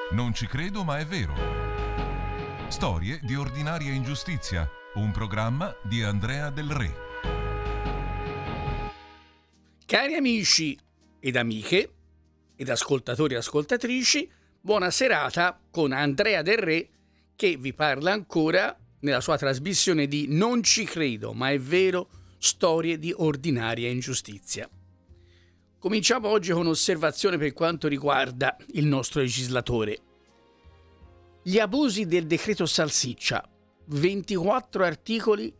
Non ci credo, ma è vero. Storie di ordinaria ingiustizia, un programma di Andrea Del Re. Cari amici ed amiche ed ascoltatori e ascoltatrici, buona serata con Andrea Del Re che vi parla ancora nella sua trasmissione di Non ci credo, ma è vero, storie di ordinaria ingiustizia. Cominciamo oggi con un'osservazione per quanto riguarda il nostro legislatore. Gli abusi del decreto salsiccia, 24 articoli,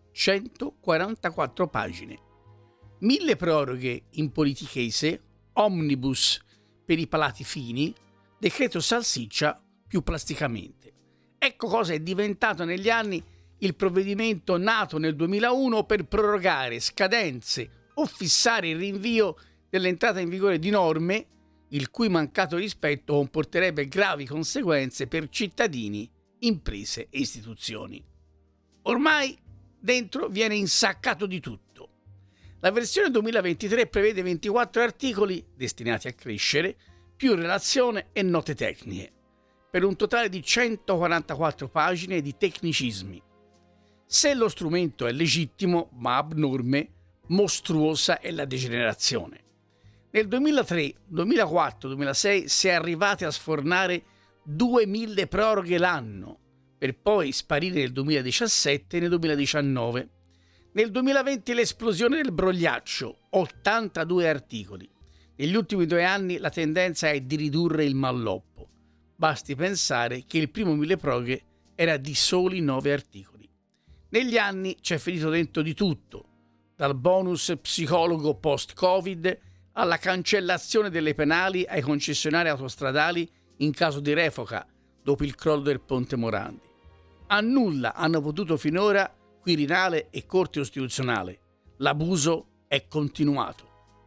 144 pagine. 1000 proroghe in politichese, omnibus per i palati fini, decreto salsiccia più plasticamente. Ecco cosa è diventato negli anni il provvedimento nato nel 2001 per prorogare scadenze o fissare il rinvio dell'entrata in vigore di norme il cui mancato rispetto comporterebbe gravi conseguenze per cittadini, imprese e istituzioni. Ormai dentro viene insaccato di tutto. La versione 2023 prevede 24 articoli destinati a crescere, più relazione e note tecniche, per un totale di 144 pagine di tecnicismi. Se lo strumento è legittimo, ma abnorme, mostruosa è la degenerazione. Nel 2003, 2004, 2006 si è arrivati a sfornare 2000 proroghe l'anno, per poi sparire nel 2017 e nel 2019. Nel 2020 l'esplosione del brogliaccio, 82 articoli. Negli ultimi 2 anni la tendenza è di ridurre il malloppo. Basti pensare che il primo 1000 proroghe era di soli 9 articoli. Negli anni c'è finito dentro di tutto, dal bonus psicologo post-Covid alla cancellazione delle penali ai concessionari autostradali in caso di revoca dopo il crollo del ponte Morandi. A nulla hanno potuto finora Quirinale e Corte Costituzionale. L'abuso è continuato.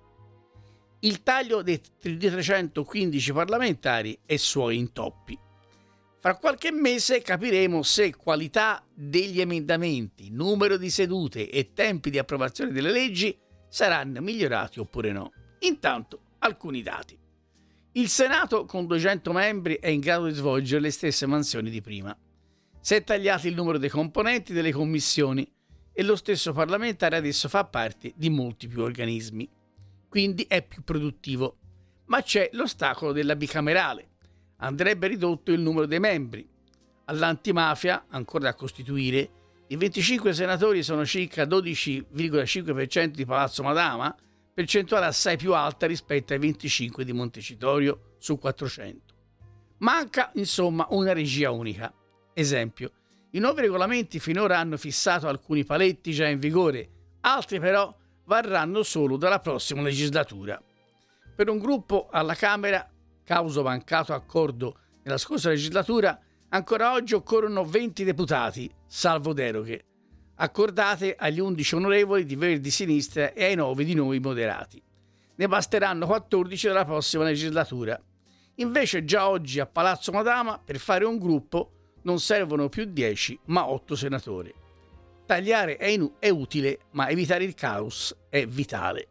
Il taglio dei 315 parlamentari e suoi intoppi. Fra qualche mese capiremo se qualità degli emendamenti, numero di sedute e tempi di approvazione delle leggi saranno migliorati oppure no. Intanto, alcuni dati. Il Senato, con 200 membri, è in grado di svolgere le stesse mansioni di prima. Si è tagliato il numero dei componenti delle commissioni e lo stesso parlamentare adesso fa parte di molti più organismi. Quindi è più produttivo. Ma c'è l'ostacolo della bicamerale. Andrebbe ridotto il numero dei membri. All'antimafia, ancora da costituire, i 25 senatori sono circa 12,5% di Palazzo Madama, percentuale assai più alta rispetto ai 25 di Montecitorio su 400. Manca, insomma, una regia unica. Esempio, i nuovi regolamenti finora hanno fissato alcuni paletti già in vigore, altri però varranno solo dalla prossima legislatura. Per un gruppo alla Camera, causa mancato accordo nella scorsa legislatura, ancora oggi occorrono 20 deputati, salvo deroghe, accordate agli 11 onorevoli di Verdi Sinistra e ai 9 di Noi Moderati. Ne basteranno 14 dalla prossima legislatura. Invece già oggi a Palazzo Madama per fare un gruppo non servono più 10 ma 8 senatori. Tagliare è utile, ma evitare il caos è vitale.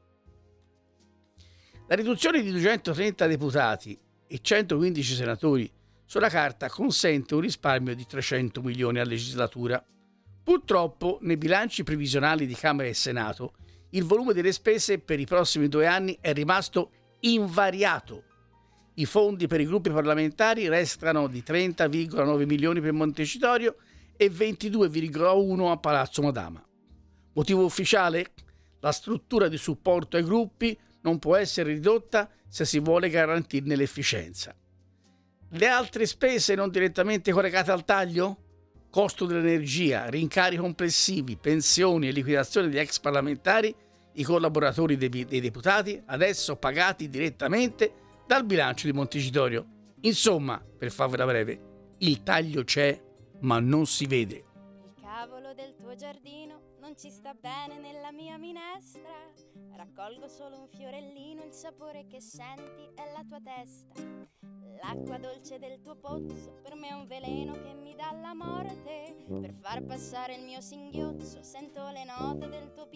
La riduzione di 230 deputati e 115 senatori sulla carta consente un risparmio di 300 milioni a legislatura. Purtroppo, nei bilanci previsionali di Camera e Senato, il volume delle spese per i prossimi 2 anni è rimasto invariato. I fondi per i gruppi parlamentari restano di 30,9 milioni per Montecitorio e 22,1 a Palazzo Madama. Motivo ufficiale? La struttura di supporto ai gruppi non può essere ridotta se si vuole garantirne l'efficienza. Le altre spese non direttamente collegate al taglio? Costo dell'energia, rincari complessivi, pensioni e liquidazione di ex parlamentari, i collaboratori dei deputati, adesso pagati direttamente dal bilancio di Montecitorio. Insomma, per farvela breve, il taglio c'è, ma non si vede. Il cavolo del tuo giardino non ci sta bene nella mia minestra. Raccolgo solo un fiorellino, il sapore che senti è la tua testa. L'acqua dolce del tuo pozzo per me è un veleno che mi dà la morte. Per far passare il mio singhiozzo sento le note del tuo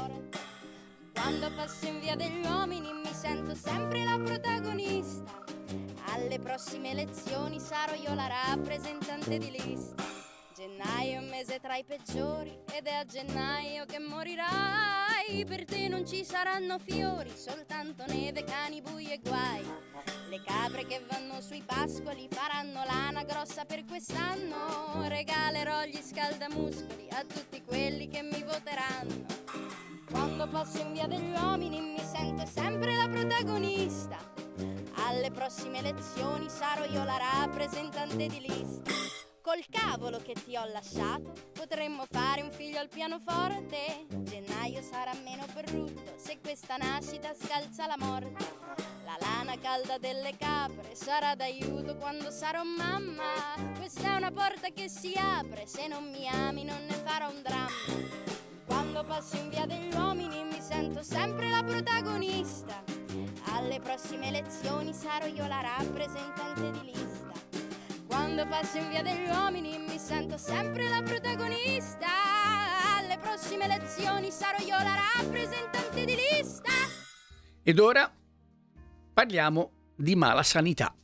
pianoforte. Quando passo in via degli uomini mi sento sempre la protagonista. Alle prossime elezioni sarò io la rappresentante di lista. Gennaio è un mese tra i peggiori ed è a gennaio che morirai. Per te non ci saranno fiori, soltanto neve, cani, bui e guai. Le capre che vanno sui pascoli faranno lana grossa per quest'anno. Regalerò gli scaldamuscoli a tutti quelli che mi voteranno. Quando passo in via degli uomini mi sento sempre la protagonista. Alle prossime elezioni sarò io la rappresentante di lista. Col cavolo che ti ho lasciato potremmo fare un figlio al pianoforte. Gennaio sarà meno brutto se questa nascita scalza la morte. La lana calda delle capre sarà d'aiuto quando sarò mamma. Questa è una porta che si apre, se non mi ami non ne farò un dramma. Quando passo in via degli uomini mi sento sempre la protagonista. Alle prossime elezioni sarò io la rappresentante di lista. Quando passo in via degli uomini mi sento sempre la protagonista. Alle prossime elezioni sarò io la rappresentante di lista. Ed ora parliamo di mala sanità.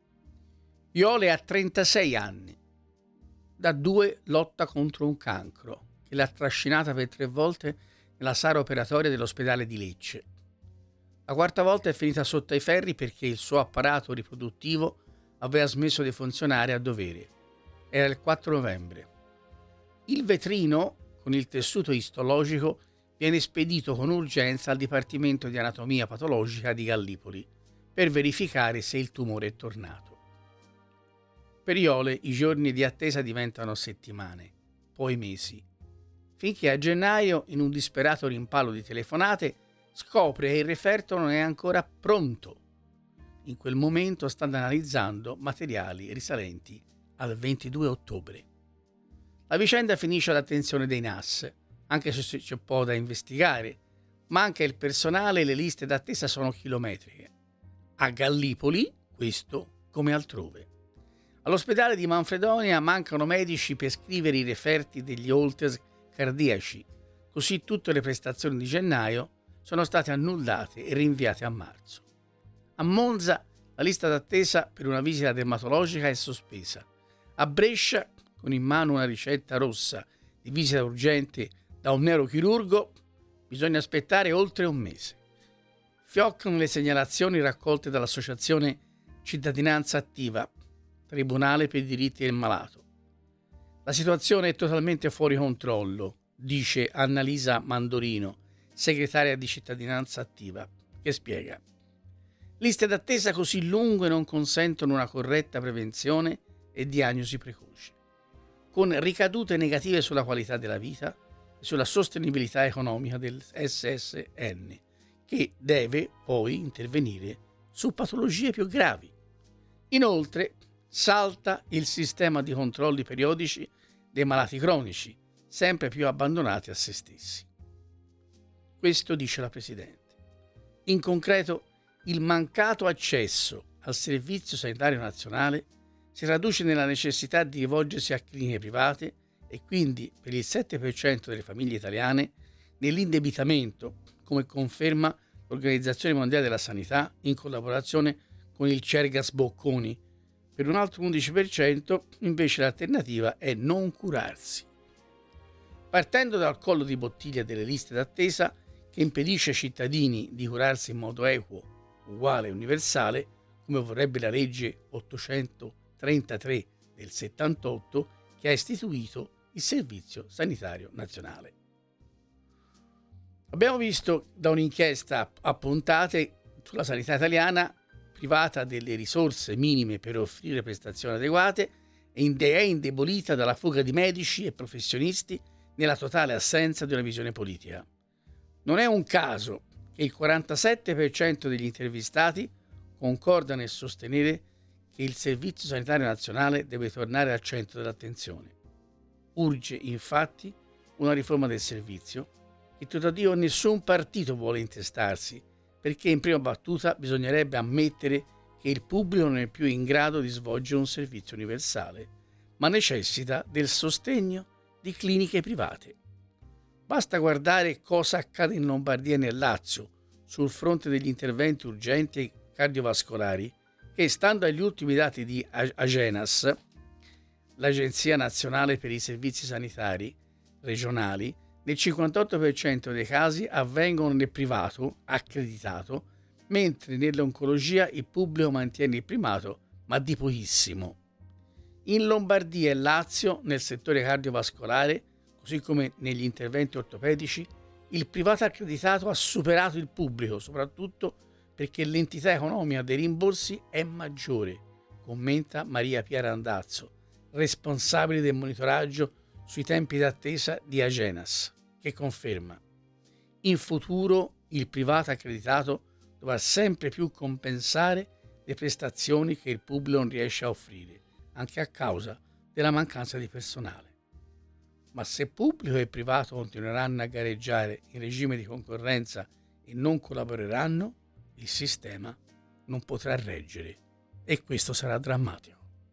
Iole ha 36 anni. Da 2 lotta contro un cancro che l'ha trascinata per 3 volte nella sala operatoria dell'ospedale di Lecce. La 4ª volta è finita sotto ai ferri perché il suo apparato riproduttivo aveva smesso di funzionare a dovere. Era il 4 novembre. Il vetrino con il tessuto istologico viene spedito con urgenza al Dipartimento di Anatomia Patologica di Gallipoli per verificare se il tumore è tornato. Per Iole i giorni di attesa diventano settimane, poi mesi, finché a gennaio, in un disperato rimpallo di telefonate, scopre che il referto non è ancora pronto. In quel momento stanno analizzando materiali risalenti al 22 ottobre. La vicenda finisce all'attenzione dei NAS, anche se c'è poco da investigare, ma anche il personale e le liste d'attesa sono chilometriche. A Gallipoli, questo come altrove. All'ospedale di Manfredonia mancano medici per scrivere i referti degli holters cardiaci, così tutte le prestazioni di gennaio sono state annullate e rinviate a marzo. A Monza la lista d'attesa per una visita dermatologica è sospesa. A Brescia, con in mano una ricetta rossa di visita urgente da un neurochirurgo, bisogna aspettare oltre un mese. Fioccano le segnalazioni raccolte dall'associazione Cittadinanza Attiva, Tribunale per i diritti del malato. La situazione è totalmente fuori controllo, dice Annalisa Mandorino, segretaria di Cittadinanza Attiva, che spiega: liste d'attesa così lunghe non consentono una corretta prevenzione e diagnosi precoce, con ricadute negative sulla qualità della vita e sulla sostenibilità economica del SSN, che deve poi intervenire su patologie più gravi. Inoltre, salta il sistema di controlli periodici dei malati cronici, sempre più abbandonati a se stessi. Questo dice la Presidente. In concreto, il mancato accesso al Servizio Sanitario Nazionale si traduce nella necessità di rivolgersi a cliniche private e quindi, per il 7% delle famiglie italiane, nell'indebitamento, come conferma l'Organizzazione Mondiale della Sanità in collaborazione con il Cergas Bocconi. Per un altro 11% invece l'alternativa è non curarsi. Partendo dal collo di bottiglia delle liste d'attesa che impedisce ai cittadini di curarsi in modo equo, uguale e universale, come vorrebbe la legge 833 del 78 che ha istituito il Servizio Sanitario Nazionale. Abbiamo visto da un'inchiesta a puntate sulla sanità italiana, privata delle risorse minime per offrire prestazioni adeguate, è indebolita dalla fuga di medici e professionisti nella totale assenza di una visione politica. Non è un caso che il 47% degli intervistati concorda nel sostenere che il Servizio Sanitario Nazionale deve tornare al centro dell'attenzione. Urge infatti una riforma del servizio che tuttavia nessun partito vuole intestarsi, perché in prima battuta bisognerebbe ammettere che il pubblico non è più in grado di svolgere un servizio universale, ma necessita del sostegno di cliniche private. Basta guardare cosa accade in Lombardia e nel Lazio sul fronte degli interventi urgenti e cardiovascolari, che, stando agli ultimi dati di Agenas, l'Agenzia Nazionale per i Servizi Sanitari Regionali, nel 58% dei casi avvengono nel privato accreditato, mentre nell'oncologia il pubblico mantiene il primato, ma di pochissimo. In Lombardia e Lazio, nel settore cardiovascolare, così come negli interventi ortopedici, il privato accreditato ha superato il pubblico, soprattutto perché l'entità economica dei rimborsi è maggiore, commenta Maria Piera Andazzo, responsabile del monitoraggio sui tempi d'attesa di Agenas, che conferma: in futuro il privato accreditato dovrà sempre più compensare le prestazioni che il pubblico non riesce a offrire, anche a causa della mancanza di personale. Ma se pubblico e privato continueranno a gareggiare in regime di concorrenza e non collaboreranno, il sistema non potrà reggere e questo sarà drammatico.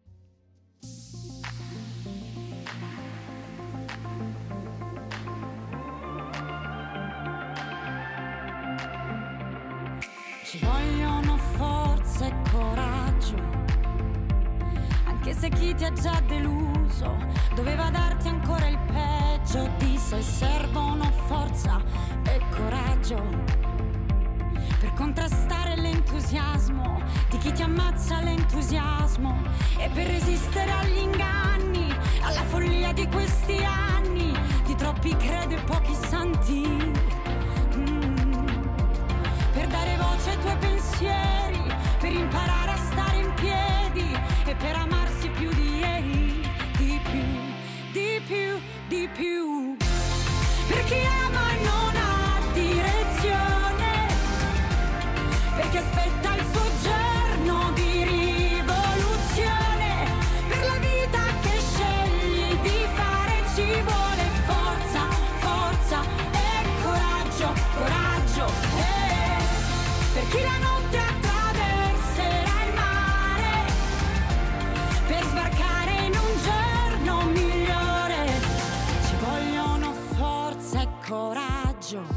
Ci vogliono forza e coraggio, anche se chi ti ha già deluso doveva darti ancora il peggio di sé. Servono forza e coraggio per contrastare l'entusiasmo di chi ti ammazza l'entusiasmo e per resistere agli inganni, alla follia di questi anni, di troppi credo e pochi santi. Per dare voce ai tuoi pensieri, per imparare a stare in piedi e per amarsi più di ieri, di più, di più, di più. Per chi ama e non ha direzione, per chi aspetta il suo giorno di rivoluzione, per la vita che scegli di fare ci vuole forza, forza e coraggio, coraggio. Per chi la notte attraverserà il mare, per sbarcare in un giorno migliore, ci vogliono forza e coraggio,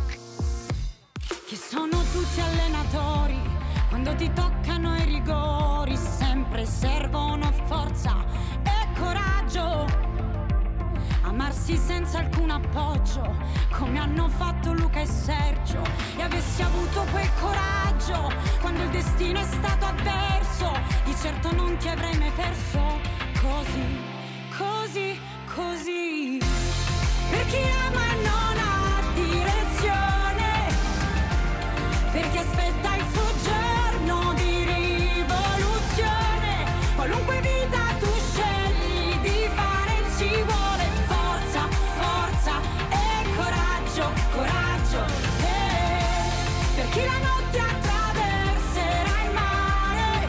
che sono tutti allenatori, quando ti toccano i rigori, sempre servono forza e coraggio. Amarsi senza alcun appoggio, come hanno fatto Luca e Sergio, e avessi avuto quel coraggio quando il destino è stato avverso, di certo non ti avrei mai perso. Così, così, così. Per chi ama e non ha direzione, per chi aspetta il suo giorno di rivoluzione, qualunque vita tu scegli di fare ci vuole forza, forza e coraggio, coraggio. Per chi la notte attraverserà il mare,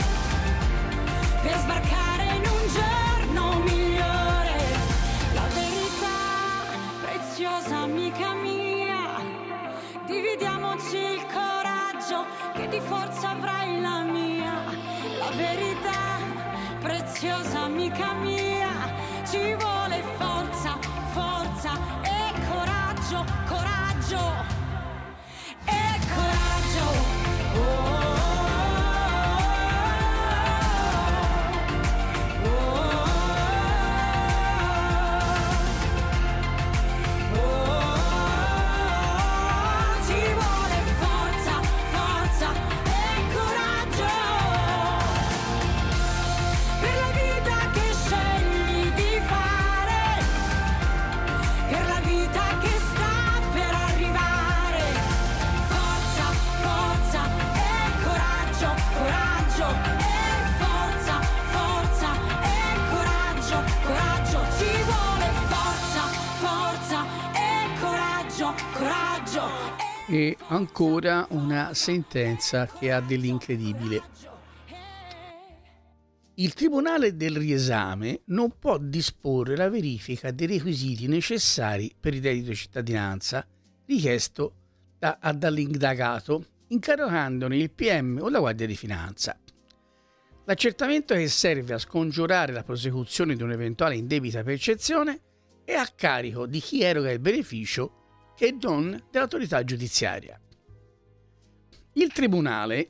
per sbarcare in un giorno migliore, la verità preziosa amica mia, dividiamoci il coraggio che di forza avrai la mia. La verità preziosa amica mia, ci vuole forza, forza e coraggio, coraggio e coraggio. Ci vuole forza, forza e coraggio per la vita che scegli di fare, per la vita che sta per arrivare. Forza, forza e coraggio, coraggio e forza, forza e coraggio, coraggio. Ci vuole forza, forza e coraggio, coraggio. E ancora una sentenza che ha dell'incredibile. Il Tribunale del riesame non può disporre la verifica dei requisiti necessari per il reddito di cittadinanza richiesto dall'indagato, incaricandone il PM o la Guardia di Finanza. L'accertamento che serve a scongiurare la prosecuzione di un'eventuale indebita percezione è a carico di chi eroga il beneficio che non dell'autorità giudiziaria. Il Tribunale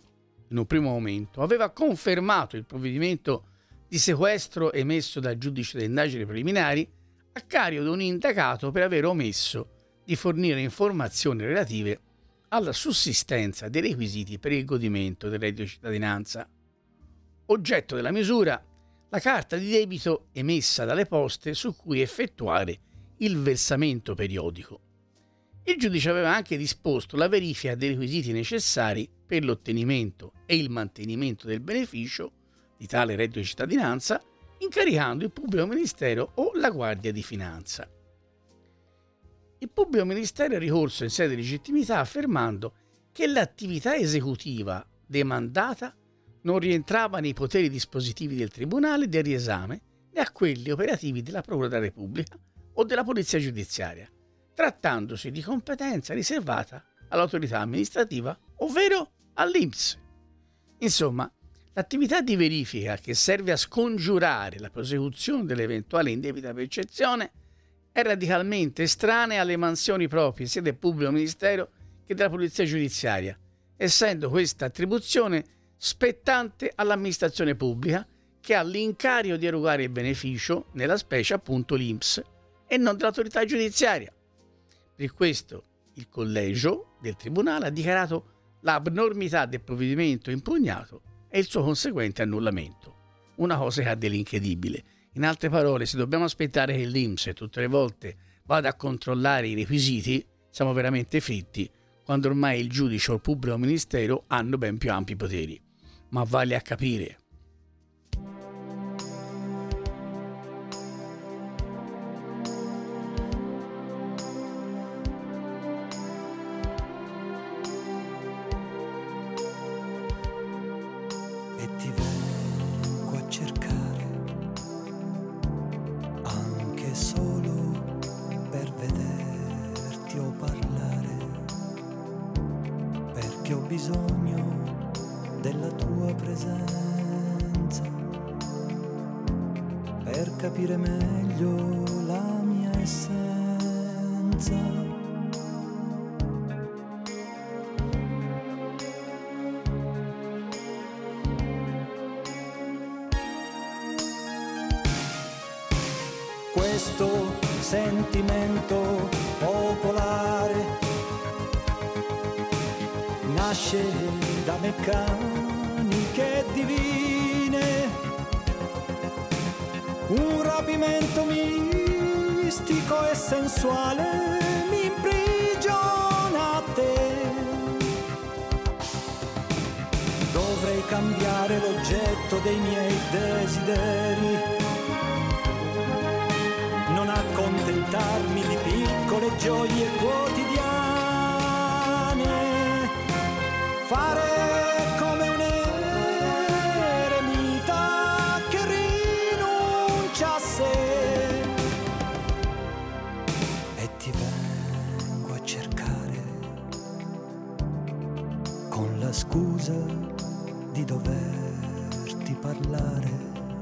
in un primo momento, aveva confermato il provvedimento di sequestro emesso dal giudice delle indagini preliminari a carico di un indagato per aver omesso di fornire informazioni relative alla sussistenza dei requisiti per il godimento del reddito di cittadinanza. Oggetto della misura, la carta di debito emessa dalle poste su cui effettuare il versamento periodico. Il giudice aveva anche disposto la verifica dei requisiti necessari per l'ottenimento e il mantenimento del beneficio di tale reddito di cittadinanza, incaricando il pubblico ministero o la Guardia di Finanza. Il pubblico ministero è ricorso in sede di legittimità affermando che l'attività esecutiva demandata non rientrava nei poteri dispositivi del Tribunale del riesame né a quelli operativi della Procura della Repubblica o della Polizia Giudiziaria, trattandosi di competenza riservata all'autorità amministrativa, ovvero all'INPS. Insomma, l'attività di verifica che serve a scongiurare la prosecuzione dell'eventuale indebita percezione è radicalmente estranea alle mansioni proprie sia del pubblico ministero che della Polizia Giudiziaria, essendo questa attribuzione spettante all'amministrazione pubblica che ha l'incarico di erogare il beneficio, nella specie appunto l'INPS, e non dell'autorità giudiziaria. Per questo il collegio del Tribunale ha dichiarato l'abnormità del provvedimento impugnato e il suo conseguente annullamento. Una cosa che ha dell'incredibile. In altre parole, se dobbiamo aspettare che l'INPS tutte le volte vada a controllare i requisiti, siamo veramente fritti, quando ormai il giudice o il pubblico ministero hanno ben più ampi poteri. Ma vale a capire. E ti vengo a cercare, anche solo per vederti o parlare, perché ho bisogno della tua presenza per capire meglio la mia essenza. Questo sentimento popolare nasce da meccaniche divine, un rapimento mistico e sensuale mi imprigiona a te. Dovrei cambiare l'oggetto dei miei desideri, non accontentarmi di piccole gioie quotidiane, fare come un eremita che rinuncia a sé. E ti vengo a cercare con la scusa di doverti parlare,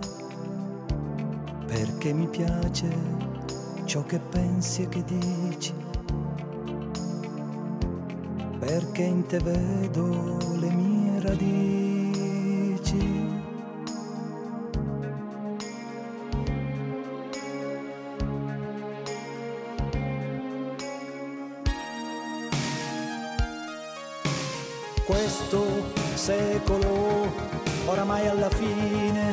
perché mi piace ciò che pensi e che dici, perché in te vedo le mie radici. Questo secolo oramai alla fine,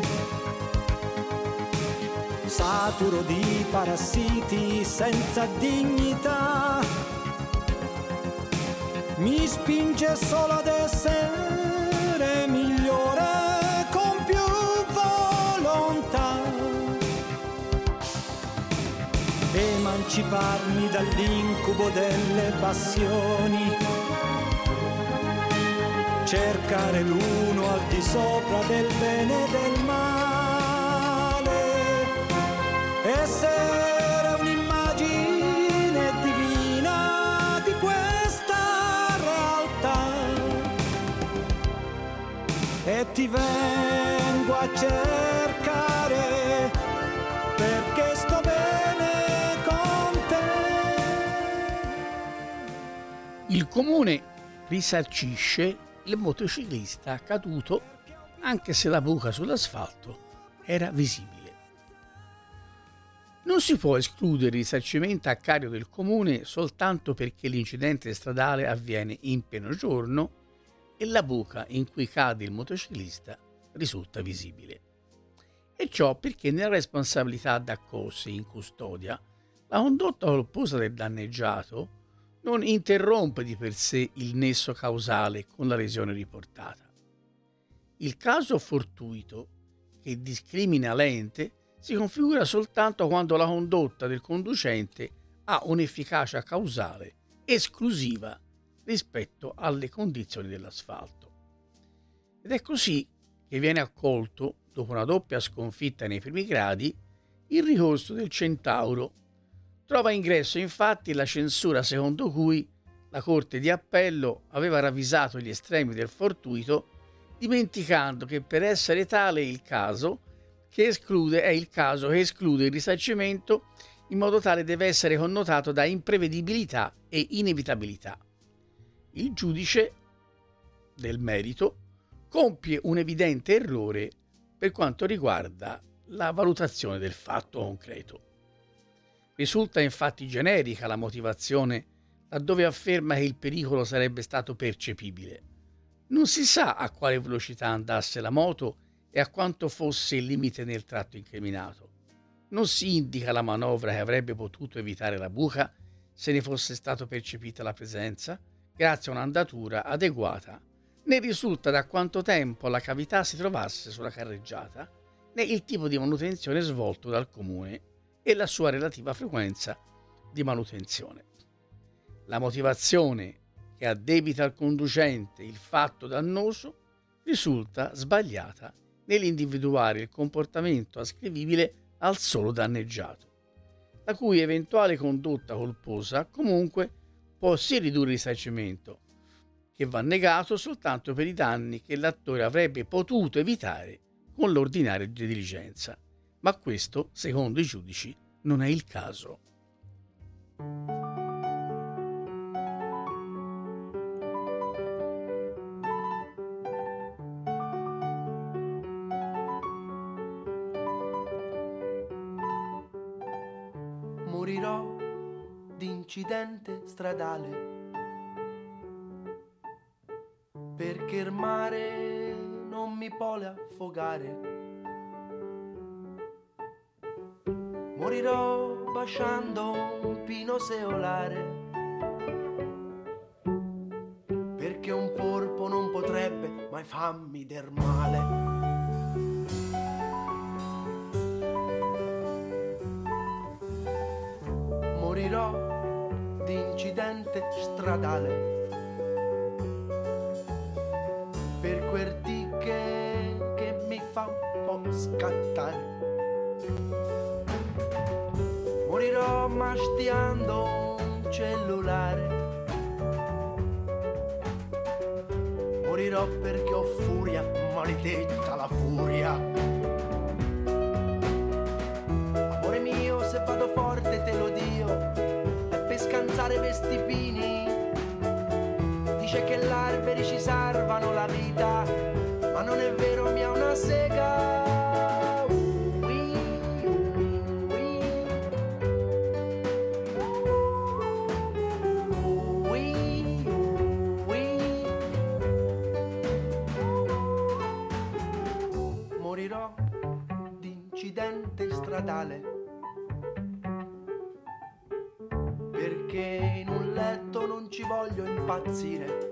saturo di parassiti senza dignità, mi spinge solo ad essere migliore con più volontà, emanciparmi dall'incubo delle passioni, cercare l'uno al di sopra del bene e del male, essere un'immagine divina di questa realtà. E ti vengo a cercare perché sto bene con te. Il comune risarcisce il motociclista caduto, anche se la buca sull'asfalto era visibile. Non si può escludere il risarcimento a carico del comune soltanto perché l'incidente stradale avviene in pieno giorno e la buca in cui cade il motociclista risulta visibile. E ciò perché nella responsabilità d'accorsi in custodia la condotta colposa del danneggiato non interrompe di per sé il nesso causale con la lesione riportata. Il caso fortuito che discrimina l'ente si configura soltanto quando la condotta del conducente ha un'efficacia causale esclusiva rispetto alle condizioni dell'asfalto. Ed è così che viene accolto, dopo una doppia sconfitta nei primi gradi, il ricorso del Centauro. Trova ingresso infatti la censura secondo cui la Corte di Appello aveva ravvisato gli estremi del fortuito, dimenticando che per essere tale il caso che esclude il risarcimento, in modo tale deve essere connotato da imprevedibilità e inevitabilità. Il giudice del merito compie un evidente errore per quanto riguarda la valutazione del fatto concreto. Risulta infatti generica la motivazione laddove afferma che il pericolo sarebbe stato percepibile. Non si sa a quale velocità andasse la moto e a quanto fosse il limite nel tratto incriminato. Non si indica la manovra che avrebbe potuto evitare la buca se ne fosse stato percepita la presenza, grazie a un'andatura adeguata, né risulta da quanto tempo la cavità si trovasse sulla carreggiata, né il tipo di manutenzione svolto dal comune e la sua relativa frequenza di manutenzione. La motivazione che addebita al conducente il fatto dannoso risulta sbagliata nell'individuare il comportamento ascrivibile al solo danneggiato, la cui eventuale condotta colposa comunque può sì ridurre il risarcimento, che va negato soltanto per i danni che l'attore avrebbe potuto evitare con l'ordinaria diligenza, ma questo, secondo i giudici, non è il caso. Morirò di incidente stradale perché il mare non mi vuole affogare. Morirò baciando un pino seolare perché un porpo non potrebbe mai farmi del male. Morirò di incidente stradale per quel tic che mi fa un po' scattare. Morirò mastiando un cellulare. Morirò perché ho furia, maledetta la furia. Amore mio, se vado forte te lo dio, è per scansare questi pini. Dice che gli alberi ci salvano la vita, ma non è vero, mi ha una sega. Morirò di incidente stradale perché in un letto non ci voglio impazzire,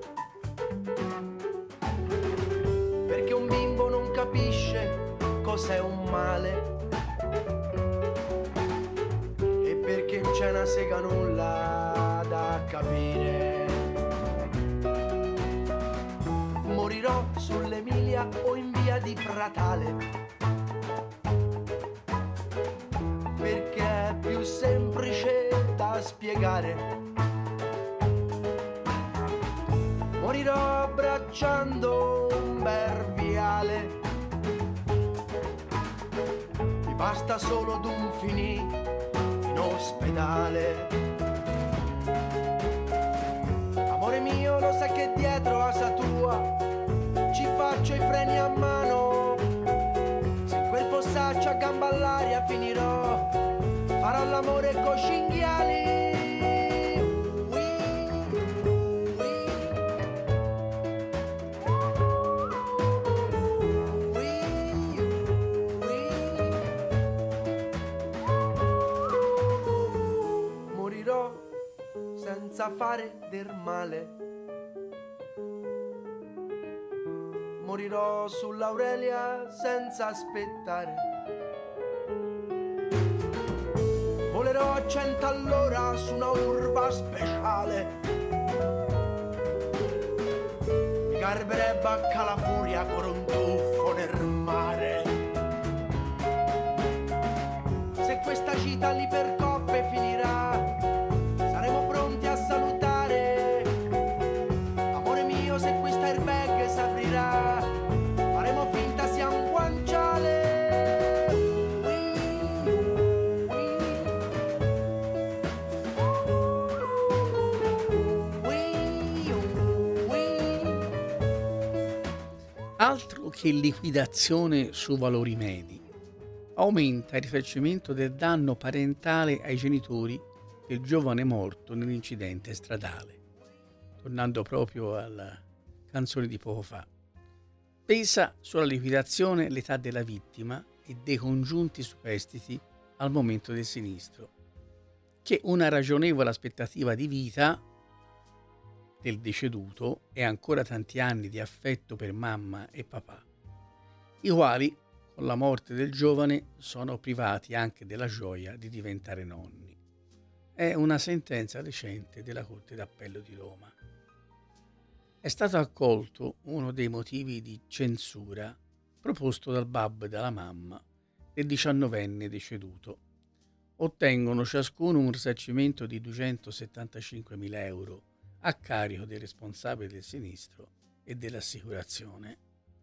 perché un bimbo non capisce cos'è un male e perché non c'è una sega nulla da capire. Morirò sull'Emilia o in via di Pratale perché è più semplice da spiegare. Morirò abbracciando un bel viale, mi basta solo d'un finì in ospedale. Amore Amore mio, lo sai che dietro casa tua ci faccio i freni a mano. Se in quel fossaccio a gamba all'aria finirò, farò l'amore con cinghiali. Morirò senza fare del male. Morirò sull'Aurelia senza aspettare. Volerò a 100 all'ora su una urba speciale. Mi garberebbe a Calafuria con un tuffo nel mare. Se questa gita lì per coppe finirà, saremo pronti a salutare. Amore mio, se questa airbag s'aprirà, faremo finta sia un guanciale. Altro che liquidazione su valori medi. Aumenta il risarcimento del danno parentale ai genitori del giovane morto nell'incidente stradale. Tornando proprio alla canzone di poco fa. Pesa sulla liquidazione l'età della vittima e dei congiunti superstiti al momento del sinistro, che una ragionevole aspettativa di vita del deceduto e ancora tanti anni di affetto per mamma e papà, i quali con la morte del giovane sono privati anche della gioia di diventare nonni. È una sentenza recente della Corte d'Appello di Roma. È stato accolto uno dei motivi di censura proposto dal babbo e dalla mamma del 19enne deceduto. Ottengono ciascuno un risarcimento di 275.000 euro a carico del responsabile del sinistro e dell'assicurazione.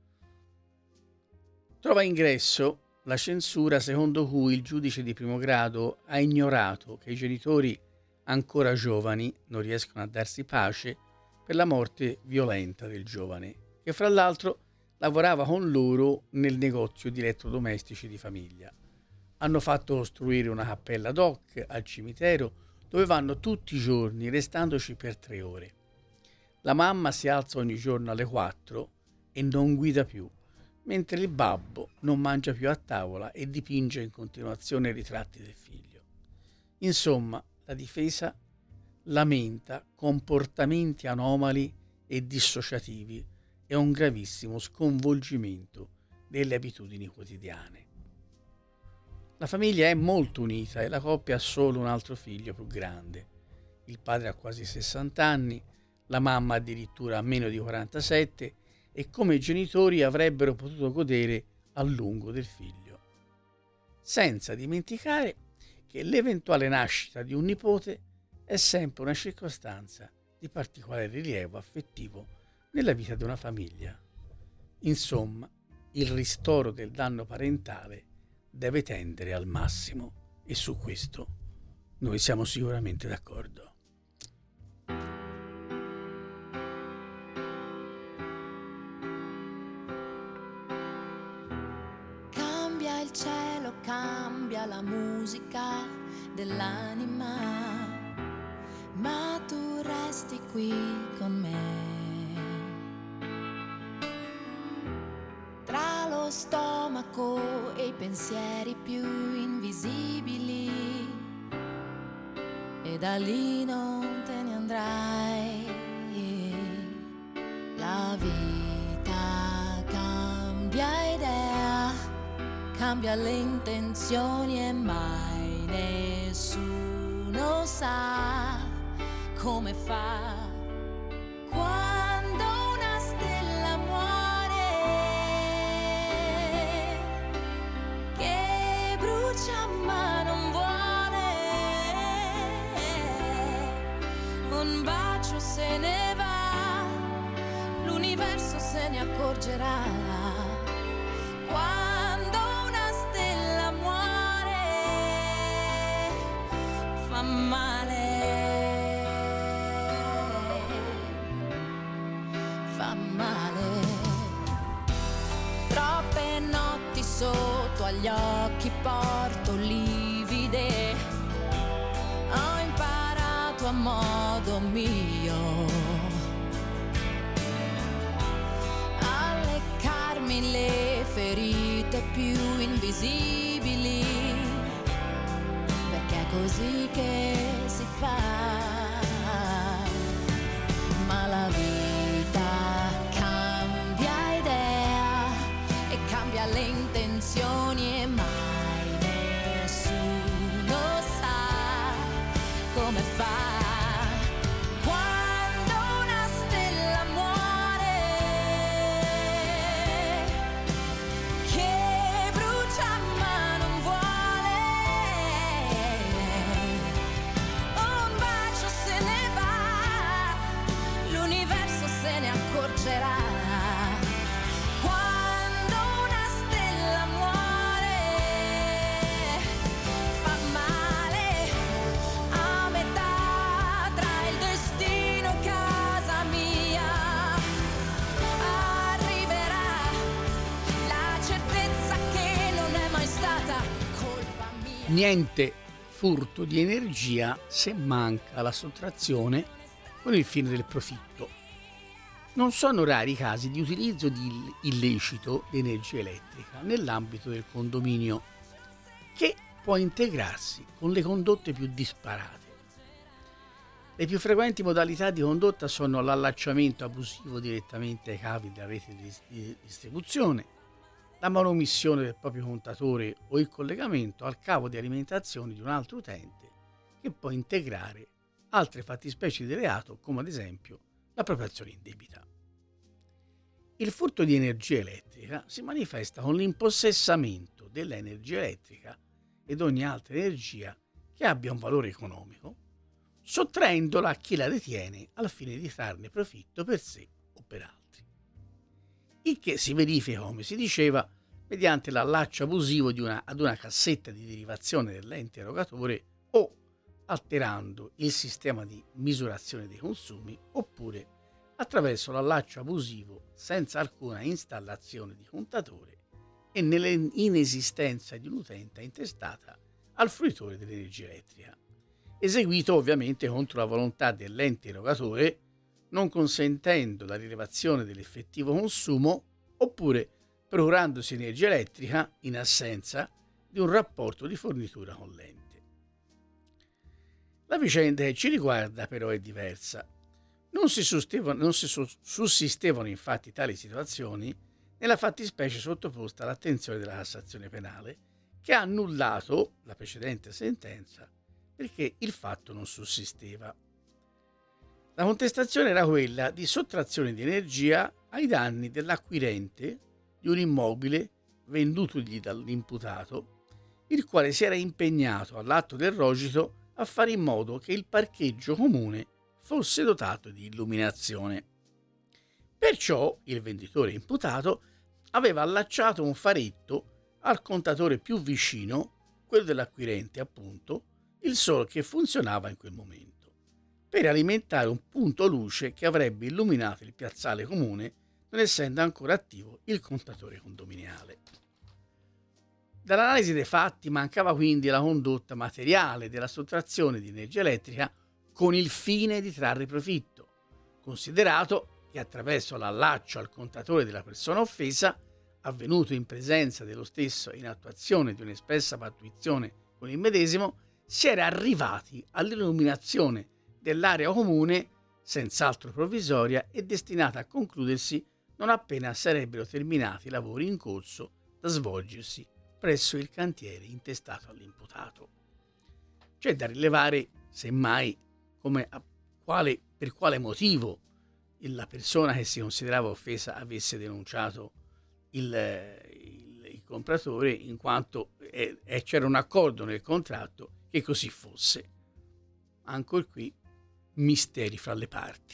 Trova ingresso la censura secondo cui il giudice di primo grado ha ignorato che i genitori ancora giovani non riescono a darsi pace per la morte violenta del giovane, che fra l'altro lavorava con loro nel negozio di elettrodomestici di famiglia. Hanno fatto costruire una cappella ad hoc al cimitero dove vanno tutti i giorni, restandoci per 3 ore. La mamma si alza ogni giorno alle 4 e non guida più, mentre il babbo non mangia più a tavola e dipinge in continuazione ritratti del figlio. Insomma, la difesa lamenta comportamenti anomali e dissociativi e un gravissimo sconvolgimento delle abitudini quotidiane. La famiglia è molto unita e la coppia ha solo un altro figlio più grande. Il padre ha quasi 60 anni, la mamma addirittura meno di 47 e come genitori avrebbero potuto godere a lungo del figlio. Senza dimenticare che l'eventuale nascita di un nipote è sempre una circostanza di particolare rilievo affettivo nella vita di una famiglia. Insomma, il ristoro del danno parentale deve tendere al massimo e su questo noi siamo sicuramente d'accordo. Cambia il cielo, cambia la musica dell'anima, ma tu resti qui con me. Tra lo stomaco e i pensieri più invisibili, e da lì non te ne andrai. La vita cambia idea, cambia le intenzioni e mai nessuno sa come fa. Quando una stella muore, che brucia ma non vuole, un bacio se ne va, l'universo se ne accorgerà. Quando una stella muore, fa male. agli occhi porto livide, ho imparato a modo mio a leccarmi le ferite più invisibili, perché è così che si fa. Ma la vita cambia idea e cambia le intenzioni e mai nessuno sa come fa. Quando una stella muore che brucia ma non vuole, un bacio se ne va, l'universo se ne accorgerà. Quando una stella muore fa male a metà tra il destino e casa mia. Arriverà la certezza che non è mai stata colpa mia. Niente furto di energia se manca la sottrazione con il fine del profitto. Non sono rari i casi di utilizzo di illecito di energia elettrica nell'ambito del condominio, che può integrarsi con le condotte più disparate. Le più frequenti modalità di condotta sono l'allacciamento abusivo direttamente ai cavi della rete di distribuzione, la manomissione del proprio contatore o il collegamento al cavo di alimentazione di un altro utente, che può integrare altre fattispecie di reato, come ad esempio l'appropriazione indebita. Il furto di energia elettrica si manifesta con l'impossessamento dell'energia elettrica ed ogni altra energia che abbia un valore economico, sottraendola a chi la detiene al fine di trarne profitto per sé o per altri. Il che si verifica, come si diceva, mediante l'allaccio abusivo ad una cassetta di derivazione dell'ente erogatore o alterando il sistema di misurazione dei consumi, oppure attraverso l'allaccio abusivo senza alcuna installazione di contatore e nell'inesistenza di un'utenza intestata al fruitore dell'energia elettrica, eseguito ovviamente contro la volontà dell'ente erogatore, non consentendo la rilevazione dell'effettivo consumo, oppure procurandosi energia elettrica in assenza di un rapporto di fornitura con l'ente. La vicenda che ci riguarda però è diversa. Non si sussistevano infatti tali situazioni nella fattispecie sottoposta all'attenzione della Cassazione penale, che ha annullato la precedente sentenza perché il fatto non sussisteva. La contestazione era quella di sottrazione di energia ai danni dell'acquirente di un immobile vendutogli dall'imputato, il quale si era impegnato all'atto del rogito a fare in modo che il parcheggio comune fosse dotato di illuminazione. Perciò il venditore imputato aveva allacciato un faretto al contatore più vicino, quello dell'acquirente appunto, il solo che funzionava in quel momento, per alimentare un punto luce che avrebbe illuminato il piazzale comune, non essendo ancora attivo il contatore condominiale. Dall'analisi dei fatti mancava quindi la condotta materiale della sottrazione di energia elettrica con il fine di trarre profitto, considerato che attraverso l'allaccio al contatore della persona offesa, avvenuto in presenza dello stesso e in attuazione di un'espressa pattuizione con il medesimo, si era arrivati all'illuminazione dell'area comune, senz'altro provvisoria e destinata a concludersi non appena sarebbero terminati i lavori in corso da svolgersi presso il cantiere intestato all'imputato. C'è da rilevare, semmai, per quale motivo la persona che si considerava offesa avesse denunciato il compratore, in quanto c'era un accordo nel contratto che così fosse. Ancora qui misteri fra le parti.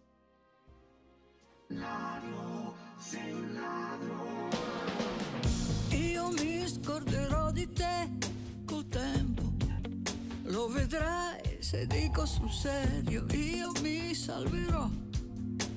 Ladro, sei un ladro. Io mi scorderò di te col tempo, lo vedrai se dico sul serio, io mi salverò.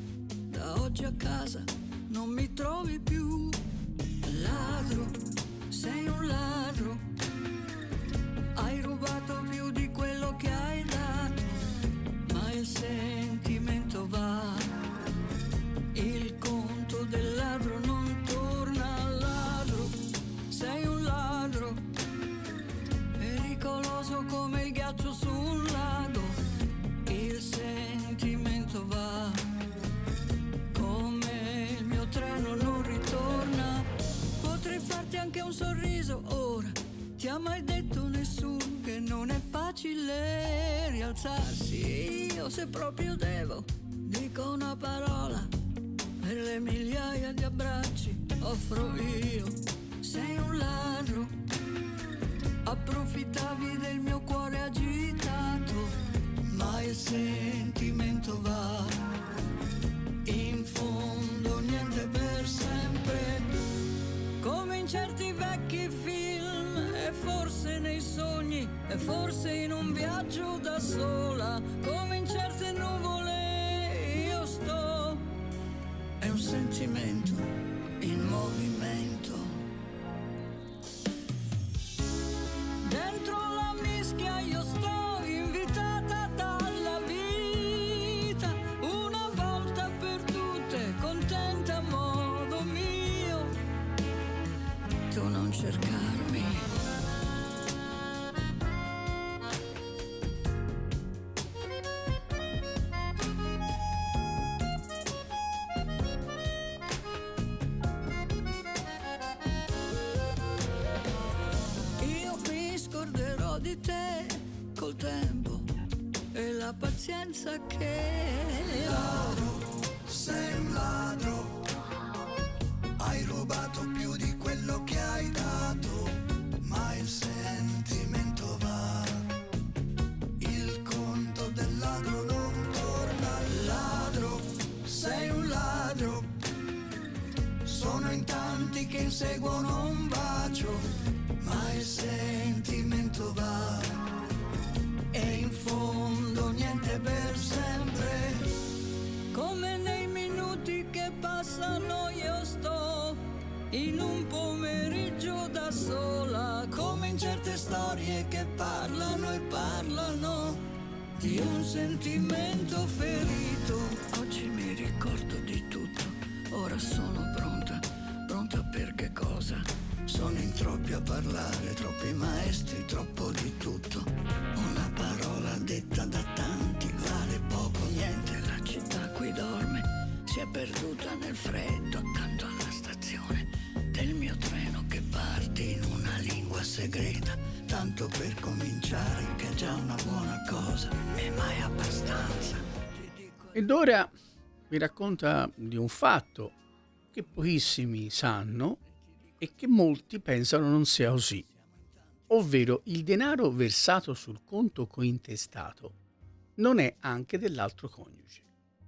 Da oggi a casa non mi trovi più. Ladro, sei un ladro, hai rubato più di quello che hai dato, ma il sentimento va, il conto del ladro non torna al ladro, sei un ladro, pericoloso come il ghiaccio su un lago, il sentimento va, come il mio treno non ritorna, potrei farti anche un sorriso ora, ti ha mai detto nessuno che non è facile rialzarsi, io se proprio devo dico una parola, per le migliaia di abbracci offro io, sei un ladro, approfittavi del mio cuore agitato, ma il sentimento va, in fondo niente per sempre, come in certi vecchi film, e forse nei sogni, e forse in un viaggio da sola, come in certe nuvole io sto, è un sentimento in movimento. Dentro la mischia io sto, invitata dalla vita, una volta per tutte, contenta a modo mio, tu non cercarmi. Di te col tempo e la pazienza che ladro, sei un ladro, hai rubato più di quello che hai dato, ma il sentimento va, il conto del ladro non torna al ladro, sei un ladro, sono in tanti che inseguono un bacio, ma il sentimento va, e in fondo niente per sempre, come nei minuti che passano io sto, in un pomeriggio da sola, come in certe storie che parlano e parlano di un sentimento ferito, oggi mi ricordo di tutto, ora sono pronta, pronta per che cosa? Sono in troppi a parlare, troppi maestri, troppo di tutto. Una parola detta da tanti vale poco, niente. La città qui dorme, si è perduta nel freddo accanto alla stazione del mio treno che parte in una lingua segreta. Tanto per cominciare, che è già una buona cosa, e mai abbastanza. Ed ora vi racconta di un fatto che pochissimi sanno e che molti pensano non sia così, ovvero il denaro versato sul conto cointestato non è anche dell'altro coniuge.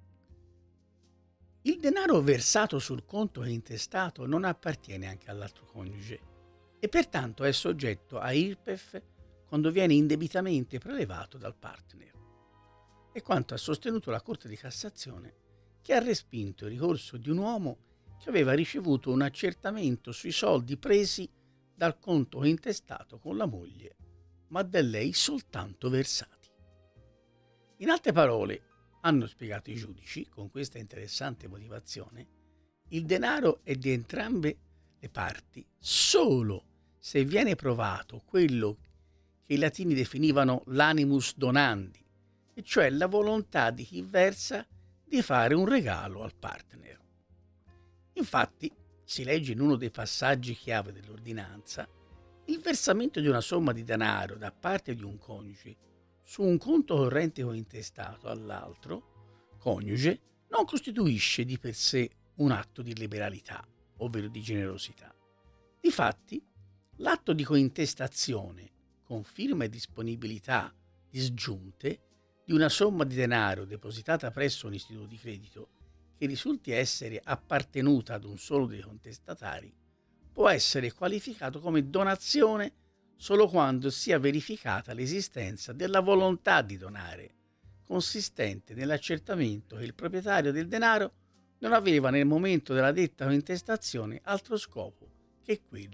Il denaro versato sul conto cointestato non appartiene anche all'altro coniuge e pertanto è soggetto a IRPEF quando viene indebitamente prelevato dal partner. È quanto ha sostenuto la Corte di Cassazione, che ha respinto il ricorso di un uomo che aveva ricevuto un accertamento sui soldi presi dal conto intestato con la moglie, ma da lei soltanto versati. In altre parole, hanno spiegato i giudici, con questa interessante motivazione, il denaro è di entrambe le parti solo se viene provato quello che i latini definivano l'animus donandi, e cioè la volontà di chi versa di fare un regalo al partner. Infatti, si legge in uno dei passaggi chiave dell'ordinanza, il versamento di una somma di denaro da parte di un coniuge su un conto corrente cointestato all'altro coniuge non costituisce di per sé un atto di liberalità, ovvero di generosità. Difatti, l'atto di cointestazione, con firma e disponibilità disgiunte, di una somma di denaro depositata presso un istituto di credito che risulti essere appartenuta ad un solo dei contestatari, può essere qualificato come donazione solo quando sia verificata l'esistenza della volontà di donare, consistente nell'accertamento che il proprietario del denaro non aveva nel momento della detta cointestazione altro scopo che quello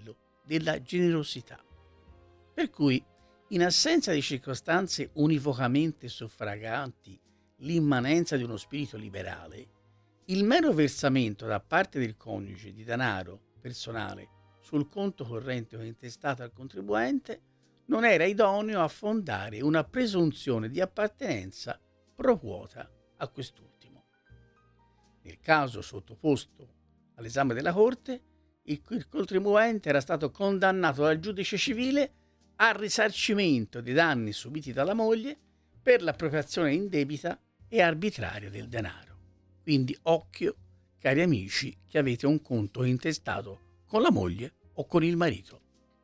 della generosità. Per cui, in assenza di circostanze univocamente suffraganti l'immanenza di uno spirito liberale, il mero versamento da parte del coniuge di denaro personale sul conto corrente o intestato al contribuente non era idoneo a fondare una presunzione di appartenenza pro quota a quest'ultimo. Nel caso sottoposto all'esame della Corte, il contribuente era stato condannato dal giudice civile al risarcimento dei danni subiti dalla moglie per l'appropriazione indebita e arbitraria del denaro. Quindi occhio, cari amici, che avete un conto intestato con la moglie o con il marito.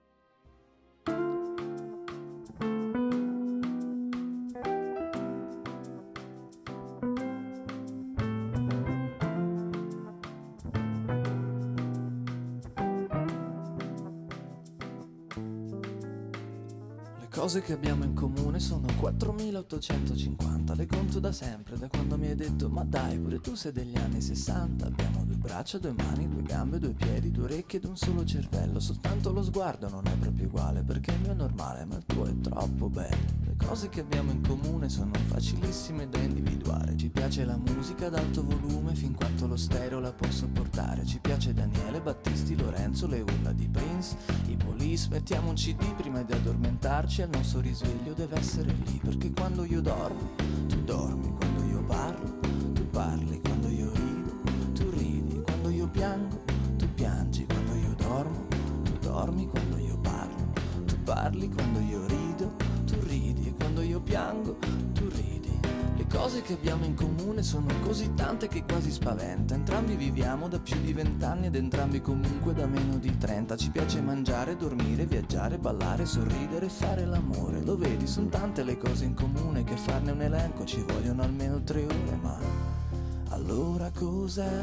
Cose che abbiamo in comune sono 4.850, le conto da sempre, da quando mi hai detto ma dai pure tu sei degli anni 60. Abbiamo 2 braccia, 2 mani, 2 gambe, 2 piedi, 2 orecchie ed un solo cervello. Soltanto lo sguardo non è proprio uguale, perché il mio è normale ma il tuo è troppo bello. Le cose che abbiamo in comune sono facilissime da individuare. Ci piace la musica ad alto volume fin quanto lo stereo la può sopportare. Ci piace Daniele, Battisti, Lorenzo, le urla di Prince, i Police. Mettiamo un CD prima di addormentarci, il nostro risveglio deve essere lì, perché quando io dormo, tu dormi, quando io parlo, tu parli, quando io rido, tu ridi, quando io piango, tu piangi, quando io dormo, tu dormi, quando io parlo, tu parli, quando io rido, tu ridi, e quando io piango, tu ridi. Le cose che abbiamo in comune sono così tante che quasi spaventa. Entrambi viviamo da più di 20 anni ed entrambi comunque da meno di 30. Ci piace mangiare, dormire, viaggiare, ballare, sorridere e fare l'amore. Lo vedi, sono tante le cose in comune che farne un elenco ci vogliono almeno 3 ore. Ma allora cos'è?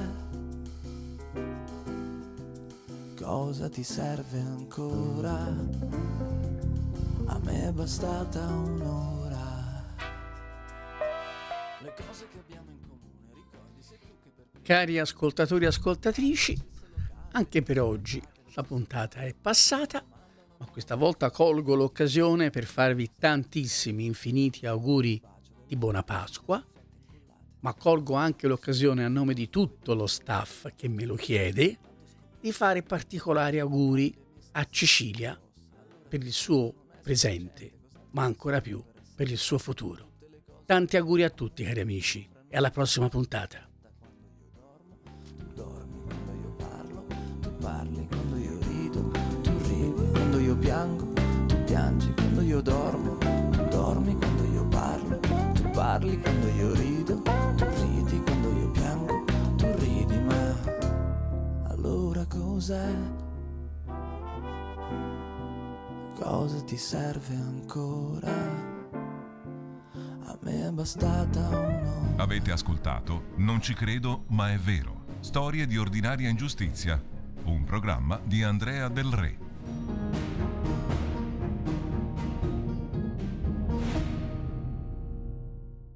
Cosa ti serve ancora? A me è bastata un'ora. Le cose che abbiamo in comune, ricordi sei tu che per... Cari ascoltatori e ascoltatrici, anche per oggi la puntata è passata, ma questa volta colgo l'occasione per farvi tantissimi, infiniti auguri di buona Pasqua, ma colgo anche l'occasione a nome di tutto lo staff che me lo chiede di fare particolari auguri a Cecilia per il suo presente, ma ancora più per il suo futuro. Tanti auguri a tutti, cari amici, e alla prossima puntata. Tu dormi quando io parlo, tu parli quando io rido, tu ridi quando io piango, tu piangi quando io dormo, tu dormi quando io parlo, tu parli quando io rido, tu ridi quando io piango, tu ridi, ma allora cos'è? Cosa ti serve ancora? A me è bastata un'ora. Avete ascoltato Non ci credo, ma è vero. Storie di ordinaria ingiustizia. Un programma di Andrea Del Re.